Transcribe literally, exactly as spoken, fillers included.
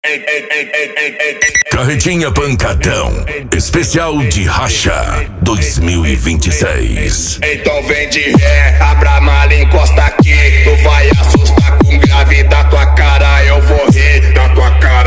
Carretinha Pancadão, especial de Racha dois mil e vinte e seis. Então vem de ré, abra a mala, encosta aqui. Tu vai assustar com grave da tua cara, eu vou rir da tua cara.